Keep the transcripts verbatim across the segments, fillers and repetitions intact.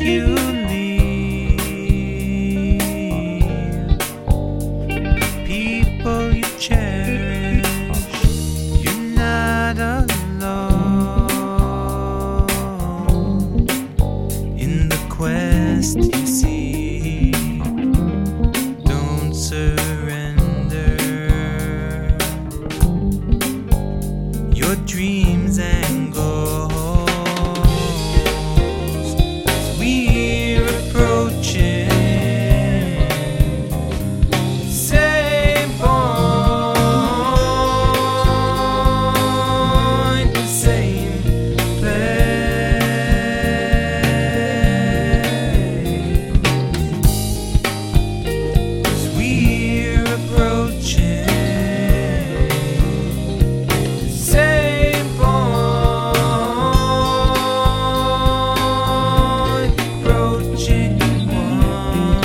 you leave, people you cherish, you're not alone in the quest you seek. Don't surrender your dreams and goals. We're approaching the same point, the same place. 'Cause we're approaching the same point, approaching one.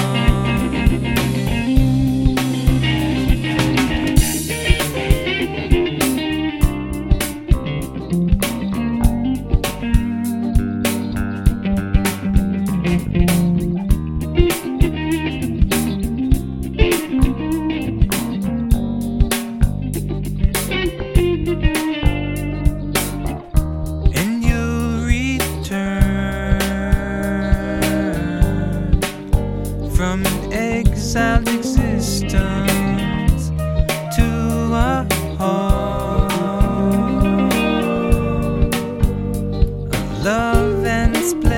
And you'll return from an exiled existence to a home of love and splendor.